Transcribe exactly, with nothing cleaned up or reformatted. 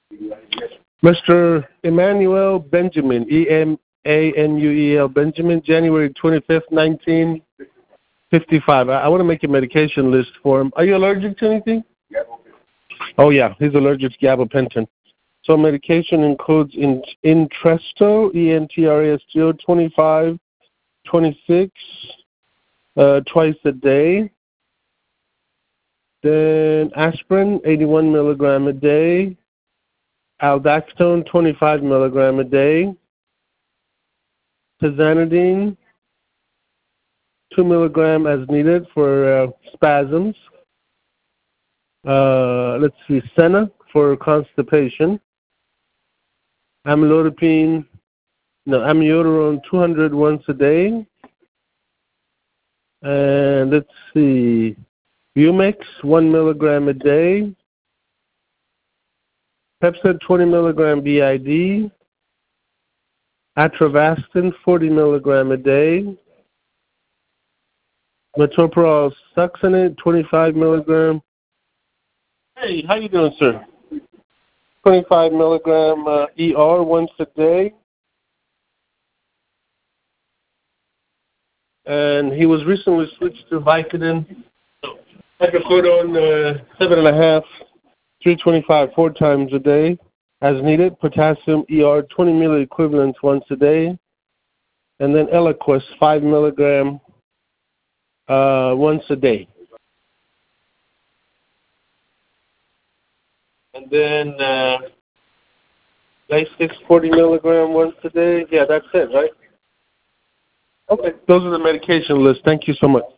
Mister Emmanuel Benjamin, E M A N U E L Benjamin, January twenty-fifth, nineteen fifty-five. I, I want to make a medication list for him. Are you allergic to anything? Oh, yeah, he's allergic to gabapentin. So medication includes in, Entresto, E N T R A S T O, twenty-five, twenty-six, uh, twice a day. Then aspirin, eighty-one milligram a day. Aldactone, twenty-five milligram a day. Tizanidine, two milligram as needed for uh, spasms. Uh, let's see, Senna for constipation. Amlodipine, no, amiodarone, two hundred once a day. And let's see, Bumex, one milligram a day. Pepsid, twenty milligram B I D. Atravastin, forty milligram a day. Metoprolol succinate, twenty-five milligram. Hey, how you doing, sir? twenty-five milligram uh, E R once a day. And he was recently switched to Vicodin. Hydrocodone, uh, seven and a half, three twenty-five, four times a day, as needed. Potassium E R, twenty milliequivalents once a day. And then Eliquis, five milligram uh, once a day. And then uh, Lasix, forty milligram once a day. Yeah, that's it, right? Okay, those are the medication lists. Thank you so much.